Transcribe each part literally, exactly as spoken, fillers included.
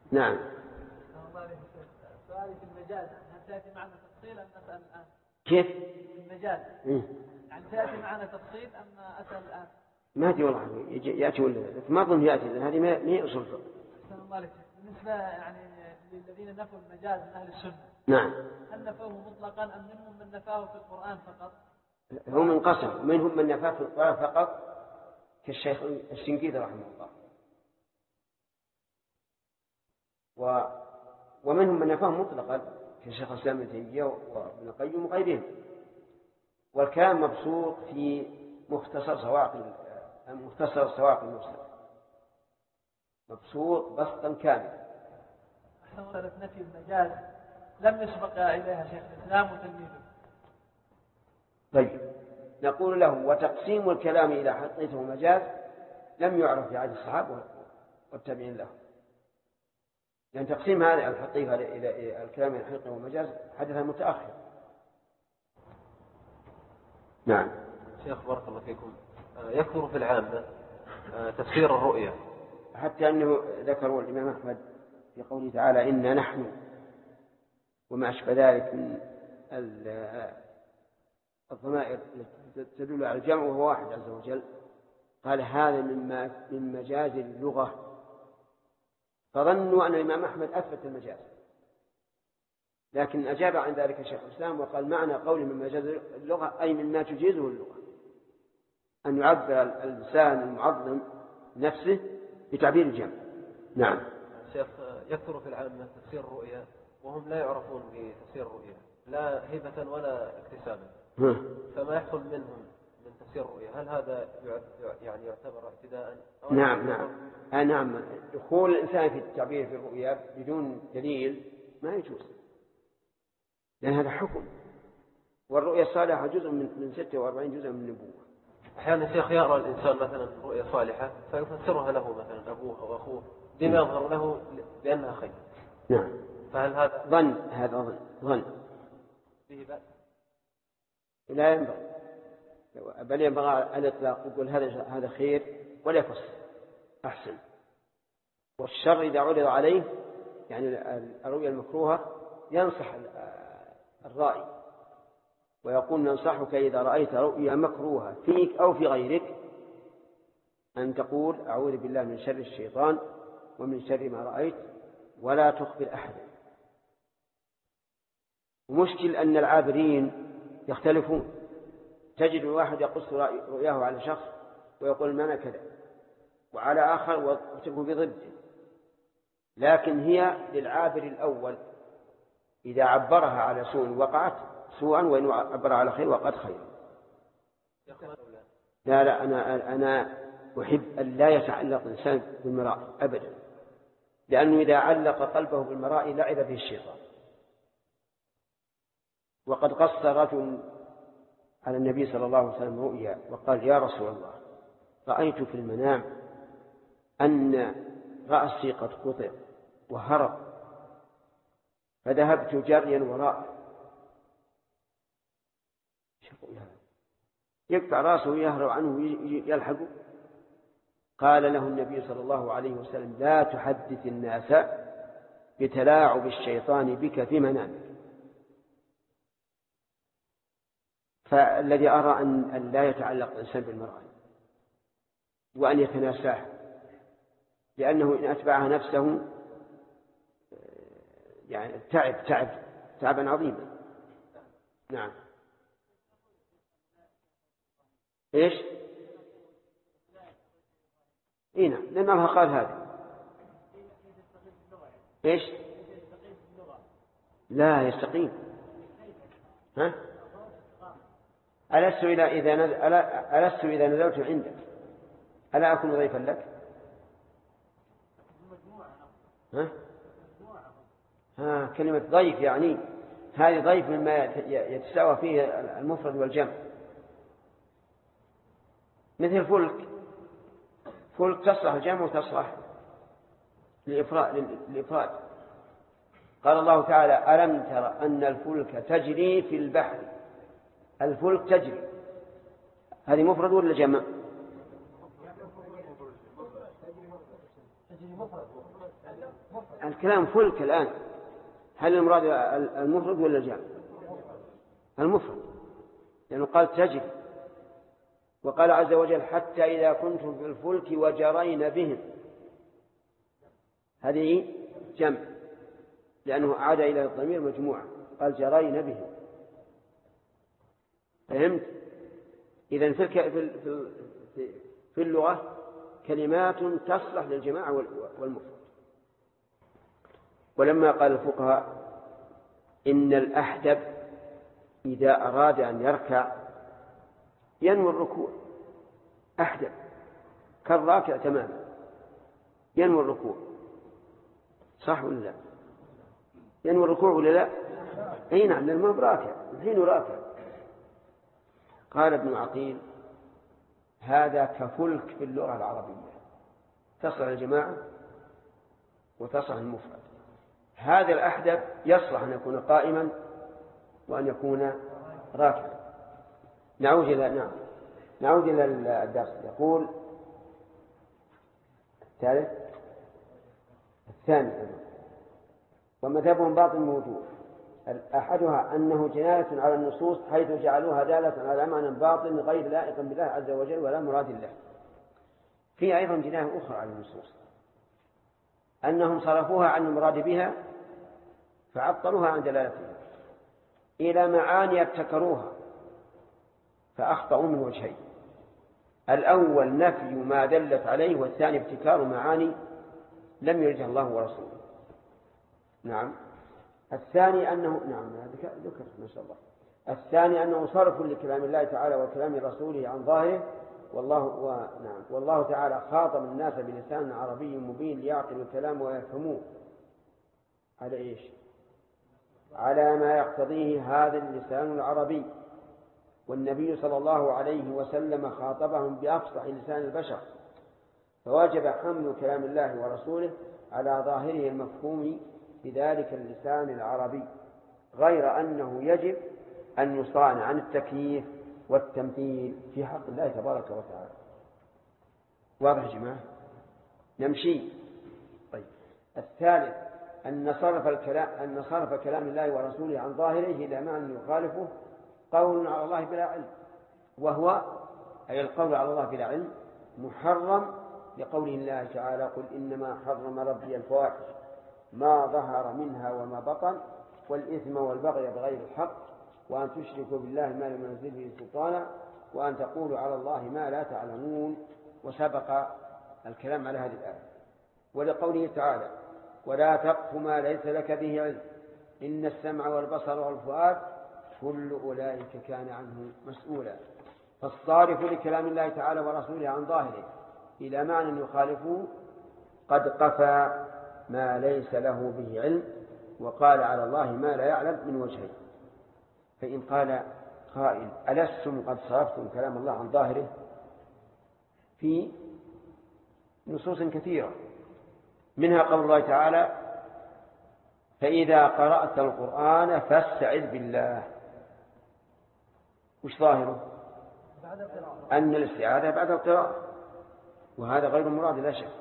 نعم. سؤالي في المجاز هل تأتي معنا تفصيل أم أسأل الآن؟ كيف؟ المجاز يعني تأتي معنا تفصيل أم أسأل الآن؟ ما أدري والله يأتي ولا ما أظن يأتي لأن هذه ما هي أصول الفقه. أحسن الله عليك. بالنسبة يعني للذين نفوا المجاز من أهل السنة نعم هل نفوه مطلقا أم منهم من نفاه في القرآن فقط؟ هم انقسم منهم من نفاه في القرآن فقط كالشيخ الشنقيطي رحمه الله و... ومنهم من نفاه مطلقا كالشيخ الإسلام ابن تيمية وابن القيم وغيرهم. والكلام مبسوط في مختصر سواق مختصر سواق المرسل مبسوط بسطا كاملا. مسألة نفي المجاز لم يسبق إليها شيخ الإسلام وتلميذه. طيب نقول له وتقسيم الكلام إلى حقيقة ومجاز لم يعرف في عهد الصحابة والتابعين له، لأن تقسيم هذه الحقيقة إلى الكلام إلى حقيقة ومجاز حدث متأخر. نعم. شيخ بارك الله فيكم يكثر في العامة تفسير الرؤيا حتى أنه ذكروا الإمام أحمد في قوله تعالى إنا نحن وما أشبه ذلك من الضمائر تدل على الجمع وهو واحد عز وجل، قال هذا مما من مجاز اللغة، فظنوا أن الإمام أحمد أثبت المجاز، لكن أجاب عن ذلك شيخ الإسلام وقال معنى قوله من مجاز اللغة أي مما تجيزه اللغة، أن يعبر اللسان المعظم نفسه بتعبير الجمع. نعم. شيخ يكثر في العامة تفسير الرؤيا وهم لا يعرفون بتفسير الرؤيا لا هبة ولا اكتسابا، فما يحصل منهم من تفسير الرؤيا هل هذا يعني يعتبر اعتداء؟ نعم نعم آه نعم دخول الإنسان في التعبير في الرؤيا بدون دليل ما يجوز، لأن هذا حكم، والرؤيا الصالحة جزء من من ستة وأربعين جزء من النبوة. أحيانا شيخ يرى الإنسان مثلا رؤيا صالحة فيفسرها له مثلا أبوه أو أخوه بما يظهر له بأنها خير. نعم. فهل هذا ظن؟ هذا ظن ظن به بأس؟ لا ينبغي، بل ينبغي الإطلاق، يقول هذا هذا خير ولا يفسر أحسن. والشر إذا عرض عليه يعني الرؤيا المكروهة ينصح الرائي ويقول ننصحك إذا رأيت رؤيا مكروهة فيك أو في غيرك أن تقول أعوذ بالله من شر الشيطان ومن شر ما رأيت ولا تخبر أحدا. ومشكل أن العابرين يختلفون، تجد الواحد يقص رؤياه على شخص ويقول المعنى كذا وعلى آخر وتكون بضده، لكن هي للعابر الأول إذا عبرها على سوء وقعت سوءا وإن عبرها على خير وقعت خيرا. لا لا أنا أنا أحب أن لا يتعلق الإنسان بالمراء أبدا، لأنه إذا علق قلبه بالمراء لعب به الشيطان. وقد قص رجل على النبي صلى الله عليه وسلم رؤيا وقال يا رسول الله رأيت في المنام أن رأسي قد قطع وهرب فذهبت جريا وراءه. يقطع رأسه ويهرب عنه ويلحقه. قال له النبي صلى الله عليه وسلم لا تحدث الناس بتلاعب الشيطان بك في منامك. فالذي أرى أن لا يتعلق الإنسان بالمرأة وأن يتناساه، لأنه إن أتبعها نفسه يعني تعب تعب تعبا عظيما. نعم. إيش؟ إيه نعم لأن الله قال هذا. إيش؟ لا يستقيم. ها؟ ألست إذا إذا نزل ألست إذا نزلت عندك ألا أكون ضيفا لك؟ ها؟ ها كلمة ضيف يعني هذه ضيف مما يتساوى فيه المفرد والجمع، مثل فلك فلك تصلح الجمع وتصلح للإفراد. قال الله تعالى ألم تر أن الفلك تجري في البحر. الفلك تجري هذه مفرد ولا جمع؟ الكلام فلك الآن. هل المراد المفرد ولا الجمع؟ المفرد، لأنه قال تجري. وقال عز وجل حتى إذا كنتم في الفلك وجرين بهم، هذه جمع لأنه عاد إلى الضمير مجموعة، قال جرين بهم. فهمت؟ إذن في في في اللغة كلمات تصلح للجماعة والمفرد. ولما قال الفقهاء إن الأحدب إذا أراد أن يركع ينوي الركوع، أحدب كالراكع تماما ينوي الركوع، صح ولا لا؟ ينوي الركوع ولا لا؟ أي نعم، لأنه براكع الحين راكع. قال ابن عقيل هذا كفلك في اللغة العربية، تصلح الجماعة وتصلح المفرد. هذا الأحدب يصلح أن يكون قائما وأن يكون راكعا. نعود إلى نعم نعود إلى الدرس. يقول الثالث الثاني ومذهبهم باطل موجود. أحدها أنه جناية على النصوص حيث جعلوها دالة على معنى باطل غير لائق بالله عز وجل ولا مراد الله. في أيضا جناية أخرى على النصوص، أنهم صرفوها عن المراد بها فعطلوها عن دلالتها إلى معاني ابتكروها فأخطأوا من وجهين: الأول نفي ما دلت عليه، والثاني ابتكار معاني لم يرجع الله ورسوله. نعم. الثاني أنه نعم ذكر ما شاء الله. الثاني أنه صرف لكلام الله تعالى وكلام رسوله عن ظاهره، والله و... نعم والله تعالى خاطب الناس بلسان عربي مبين ليعقلوا الكلام ويفهموه على إيش؟ على ما يقتضيه هذا اللسان العربي. والنبي صلى الله عليه وسلم خاطبهم بأفصح لسان البشر، فوجب حمل كلام الله ورسوله على ظاهره المفهوم بذلك اللسان العربي، غير أنه يجب أن يصان عن التكييف والتمثيل في حق الله تبارك وتعالى. واضح يا جماعة؟ نمشي. طيب الثالث أن صرف الكلام أن صرف كلام الله ورسوله عن ظاهره إلى معنى يخالفه قول على الله بلا علم، وهو أي القول على الله بلا علم محرم لقوله الله تعالى: قل إنما حرم ربي الفواحش ما ظهر منها وما بطن والإثم والبغي بغير الحق وأن تشركوا بالله ما لم ينزل به سلطانا وأن تقولوا على الله ما لا تعلمون. وسبق الكلام على هذه الآية. ولقوله تعالى: ولا تقف ما ليس لك به علم إن السمع والبصر والفؤاد كل أولئك كان عنه مسؤولا. فالصارف لكلام الله تعالى ورسوله عن ظاهره إلى معنى يخالفه قد قفى ما ليس له به علم وقال على الله ما لا يعلم من وجهين. فإن قال قائل: ألستم قد صرفتم كلام الله عن ظاهره؟ في نصوص كثيرة، منها قول الله تعالى: فإذا قرأت القرآن فاستعذ بالله. وش ظاهره؟ أن الاستعاذة بعد القراءة، وهذا غير مراد لا شك.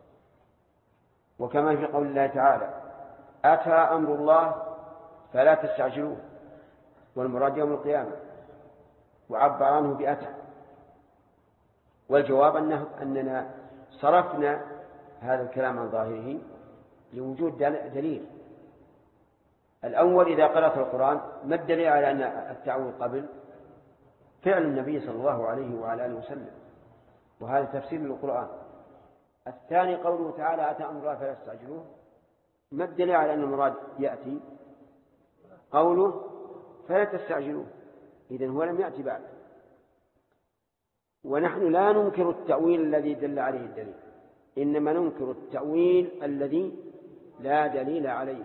وكما في قول الله تعالى: أتى أمر الله فلا تستعجلوه، والمراد يوم القيامة، وعبر عنه بأتى. والجواب أنه أننا صرفنا هذا الكلام عن ظاهره لوجود دليل. الأول: إذا قرأت القرآن ما الدليل على أن التعويذ قبل؟ فعل النبي صلى الله عليه وعلى آله وسلم، وهذا تفسير للقرآن. الثاني قوله تعالى: أتى أمر الله فلا تستعجلوه، ما الدليل على أن المراد يأتي؟ قوله فلا تستعجلوه، إذن هو لم يأتي بعد. ونحن لا ننكر التأويل الذي دل عليه الدليل، إنما ننكر التأويل الذي لا دليل عليه.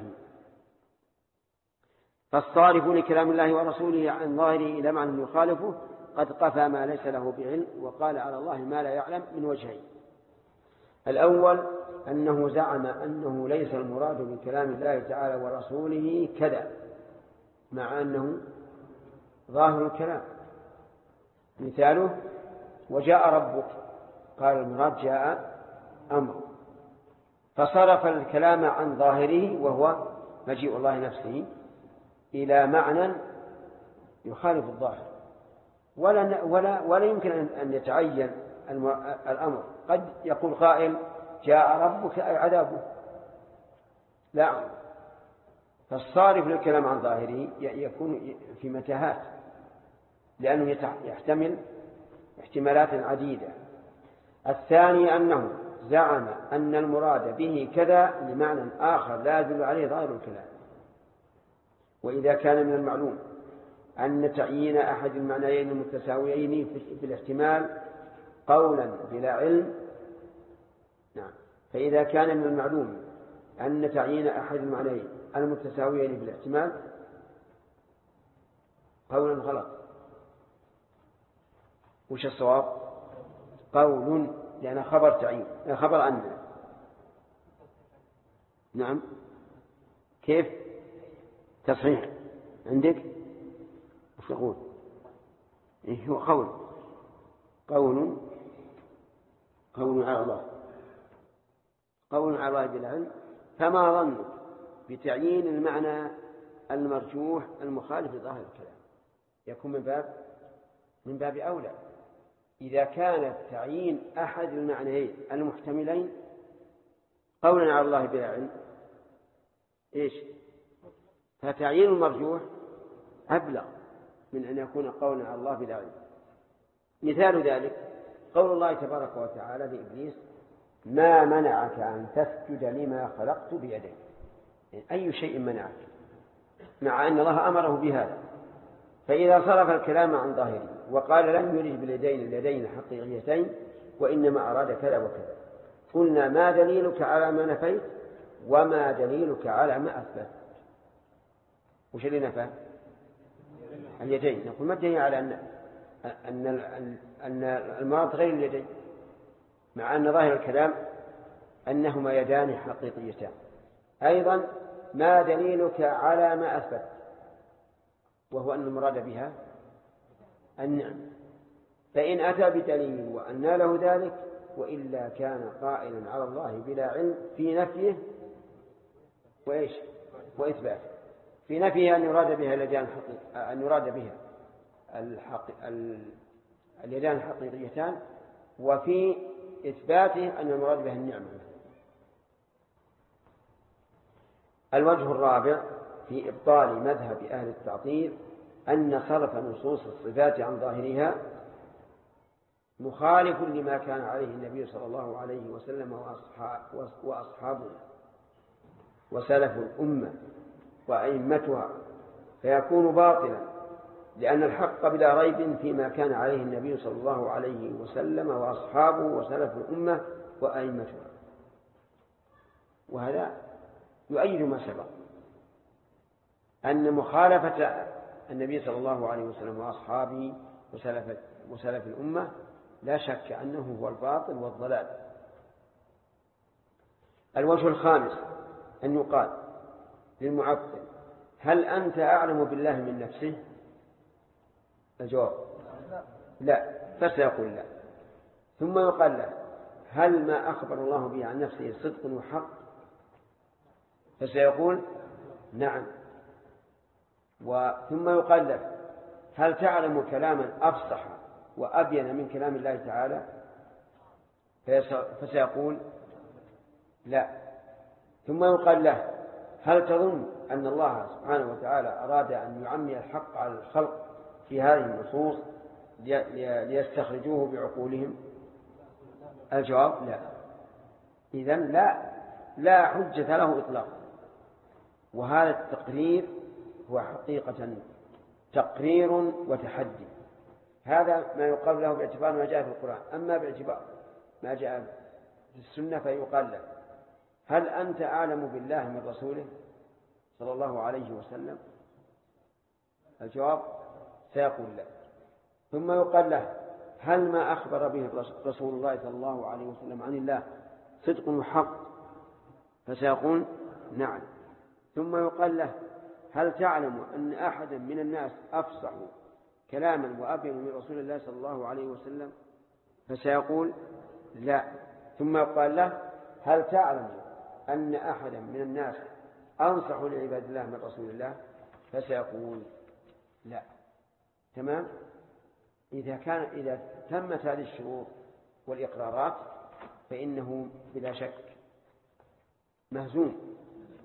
فالصارف لكلام الله ورسوله عن ظاهره إلى معنى يخالفه قد قفى ما ليس له بعلم وقال على الله ما لا يعلم من وجهين: الأول أنه زعم أنه ليس المراد بكلام الله تعالى ورسوله كذا، مع أنه ظاهر الكلام. مثاله: وجاء ربك، قال المراد جاء أمر. فصرف الكلام عن ظاهره وهو مجيء الله نفسه إلى معنى يخالف الظاهر، ولا, ولا, ولا يمكن أن يتعين الأمر. قد يقول قائل جاء ربك أي عذابه، لا، فالصارف للكلام عن ظاهره يكون في متاهات، لأنه يحتمل احتمالات عديدة. الثاني أنه زعم أن المراد به كذا لمعنى آخر لا يدل عليه ظاهر الكلام. وإذا كان من المعلوم أن تعيين أحد المعنيين المتساويين في الاحتمال قولا بلا علم، نعم، فإذا كان من المعلوم أن تعيين أحد المعنيين المتساويين في الاحتمال قولا غلط، وش الصواب؟ قول، لأن خبر تعيين، خبر أن. نعم، كيف تصحيح عندك؟ وش تقول؟ إيه هو قول قول قول على الله، قول على الله بلا علم. فما ظنك بتعيين المعنى المرجوح المخالف لظاهر الكلام؟ يكون من باب من باب أولى إذا كان تعيين أحد المعنيين المحتملين قولا على الله بلا علم، إيش؟ فتعيين المرجوح أبلغ من أن يكون قولا على الله بلا علم. مثال ذلك قول الله تبارك وتعالى لإبليس ما منعك أن تسجد لما خلقت بيدي، يعني أي شيء منعك، مع أن الله أمره بهذا. فإذا صرف الكلام عن ظاهره وقال لم يرد باليدين اليدين الحقيقيتين وإنما أراد كذا وكذا، قلنا ما دليلك على ما نفيت وما دليلك على ما أثبت؟ وش اللي نفى؟ اليدين. نقول ما الدليل على أن أن أن المراد غير اليدين، مع أن ظاهر الكلام أنهما يدان حقيقيتان. أيضا ما دليلك على ما أثبت؟ وهو أن المراد بها النعم. فإن أتى بدليل وأن له ذلك وإلا كان قائلا على الله بلا علم في نفيه وإيش وإثباته. في نفيه أن يراد بها اليدان أن يراد بها الحق... اليدان الحقيقيتان، وفي إثباته أن المراد بها النعمة. الوجه الرابع في إبطال مذهب أهل التعطيل أن صرف نصوص الصفات عن ظاهرها مخالف لما كان عليه النبي صلى الله عليه وسلم وأصحابه وسلف الأمة وأئمتها، فيكون باطلا، لأن الحق بلا ريب فيما كان عليه النبي صلى الله عليه وسلم وأصحابه وسلف الأمة وأئمتها. وهذا يؤيد ما سبق أن مخالفة النبي صلى الله عليه وسلم وأصحابه وسلف, وسلف الأمة لا شك أنه هو الباطل والضلال. الوجه الخامس أن يقال للمعطل هل أنت أعلم بالله من نفسه؟ الجواب لا، فسيقول لا. ثم يقال له هل ما أخبر الله به عن نفسه صدق وحق؟ فسيقول نعم. ثم يقال له هل تعلم كلاما أفصح وأبين من كلام الله تعالى؟ فسيقول لا. ثم يقال له هل تظن أن الله سبحانه وتعالى أراد أن يعمي الحق على الخلق في هذه النصوص ليستخرجوه بعقولهم؟ الجواب لا. إذن لا لا حجة له إطلاقا. وهذا التقرير هو حقيقة تقرير وتحدي. هذا ما يقال له باعتبار ما جاء في القرآن. أما باعتبار ما جاء في السنة فيقال له هل أنت أعلم بالله من رسوله صلى الله عليه وسلم؟ الجواب سيقول لا. ثم يقال له هل ما أخبر به رسول الله صلى الله عليه وسلم عن الله صدق وحق؟ فسيقول نعم. ثم يقال له هل تعلم أن أحدا من الناس أفصح كلاما وأبين من رسول الله صلى الله عليه وسلم؟ فسيقول لا. ثم يقال له هل تعلم أن أحدا من الناس أنصح لعباد الله من رسول الله فسيقول لا. تمام. إذا كان إذا تمت هذه الشروط والإقرارات فإنه بلا شك مهزوم،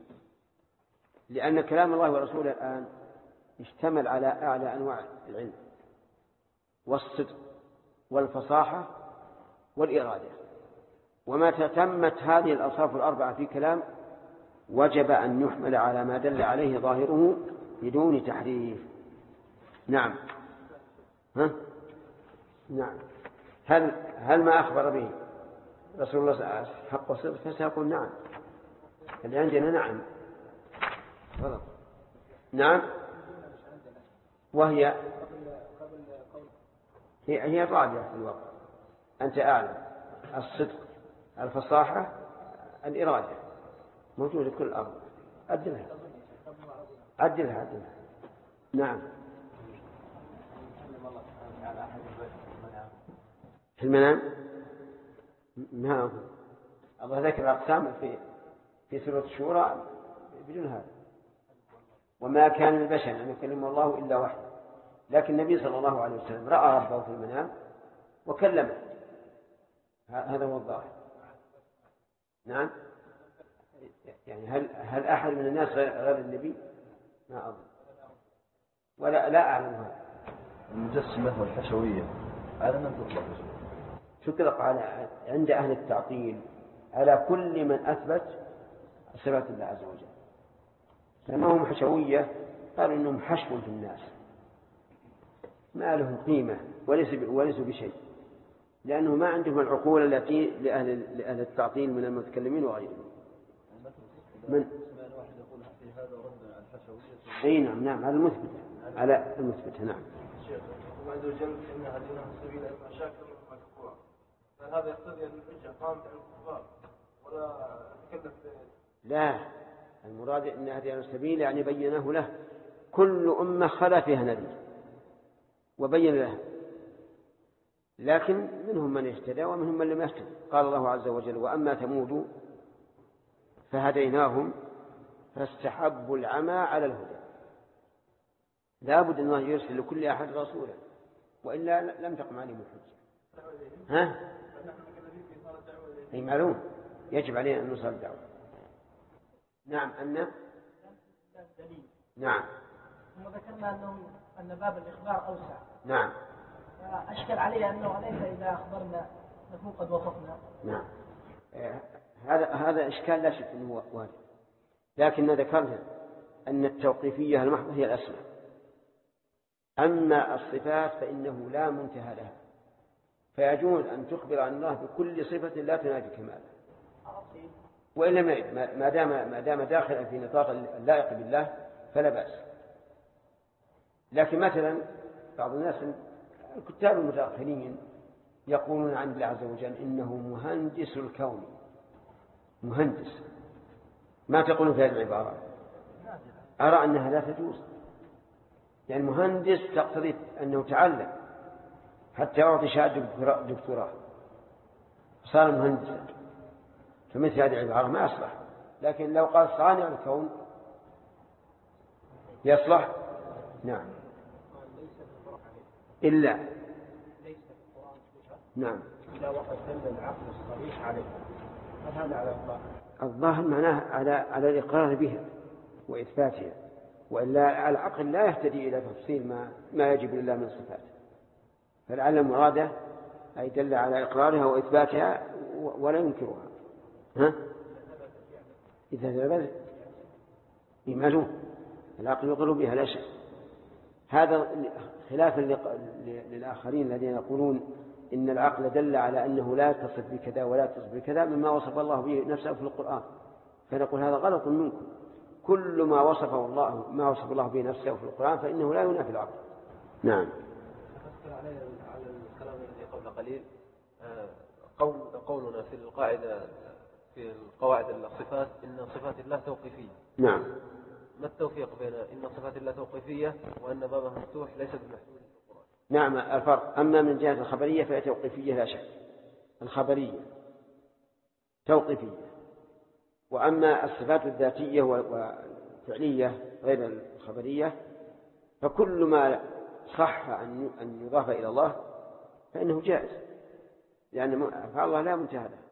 لأن كلام الله ورسوله الآن اشتمل على أعلى أنواع العلم والصدق والفصاحة والإرادة، وما تتمت هذه الأوصاف الأربعة في كلام وجب أن يحمل على ما دل عليه ظاهره بدون تحريف. نعم. ها؟ نعم. هل هل ما أخبر به رسول الله صلى الله عليه وسلم حق وصدق فسيقول نعم. اللي عندنا نعم. غلط. نعم. وهي هي هي الرابعة في الوقت. أنت أعلم الصدق الفصاحة الإرادة موجودة في كل الأرض. عدلها عدلها عدلها. نعم. في المنام ما الله ذكر أقسام في في سورة الشورى بدون هذا. وما كان البشر أن يكلم الله إلا وحده، لكن النبي صلى الله عليه وسلم رأى ربه في المنام وكلمه. هذا هو الظاهر. نعم. يعني هل هل أحد من الناس غير النبي؟ ما أظن ولا لا أعلم هذا. المجسمة والحشوية على من تطلق؟ تطلق على عند أهل التعطيل على كل من أثبت صفات الله عز وجل. فما هم حشوية قالوا إنهم حشو في الناس ما لهم قيمة وليسوا بشيء، لأنه ما عندهم العقول التي لأهل, لأهل التعطيل من المتكلمين وغيرهم. من أي نعم نعم على المثبت على المثبت. نعم. الله عز وجل إن هديناه السبيل إما شاكرا وإما كفورا، فهذا يقتضي أن الحجة قامت على الكفار ولا تكلف. لا، المراد أن هديناه السبيل يعني بيناه له. كل أمة خلا فيها نذير وبين له، لكن منهم من اهتدى ومنهم من لم يهتدي. قال الله عز وجل وأما ثمود فهديناهم فاستحبوا العمى على الهدى. لا بد أن الله يرسل لكل أحد رسولا وإلا لم تقم عليهم الحجة. ها؟ أي معلوم يجب علينا أن نوصل الدعوة. نعم. أن نعم ثم ذكرنا أنه أن باب الإخبار أوسع. نعم. أشكل عليه أنه أليس إذا أخبرنا نكون قد وصفنا. نعم. هذا هذا إشكال لا شك أنه وارد، لكن ذكرنا أن التوقيفية المحضة هي الأسمى. أما الصفات فإنه لا منتهى لها، فيجوز أن تخبر عن الله بكل صفة لا تنافي كماله، وإلا ما دام ما دام داخلا في نطاق اللائق بالله فلا بأس. لكن مثلا بعض الناس الكتاب المتأخرين يقولون عن الله عز وجل إنه مهندس الكون. مهندس ما تقولون في هذه العبارة؟ أرى أنها لا تجوز. يعني مهندس تقتضي أنه تعلم حتى أعطي شهادة دكتوراه صار مهندسا، فمثل هذه العبارة ما أصلح. لكن لو قال صانع الكون يصلح. نعم. إلا نعم إلا وقد دل العقل الصريح عليه. هل هذا على الظاهر؟ الظاهر معناه على على الإقرار بها وإثباتها، وإلا العقل لا يهتدي إلى تفصيل ما ما يجب لله من صفات. فلعل مراده أي دل على إقرارها وإثباتها ولا ينكرها. ها؟ إذا ثبت معلوم العقل يقر بها لا شك. هذا خلافا للآخرين الذين يقولون إن العقل دل على أنه لا تصف بكذا ولا تصف بكذا مما وصف الله به نفسه في القرآن، فنقول هذا غلط منكم. كل ما وصفه الله ما وصف الله به نفسه في القرآن فإنه لا ينافي العقل. نعم. أفكر على على الكلام الذي قبل قليل. قول قولنا في القاعدة في القواعد الصفات إن صفات الله توقيفية. نعم. ما التوفيق بين إن صفات الله توقيفية وأن بابها مفتوح ليس بمحدود في القرآن؟ نعم الفرق. أما من جهة الخبرية فهي توقيفية لا شك. الخبرية توقيفية، وأما الصفات الذاتية والفعلية غير الخبرية فكل ما صح أن يضاف إلى الله فإنه جائز، لأن أفعال الله لا منتهى له.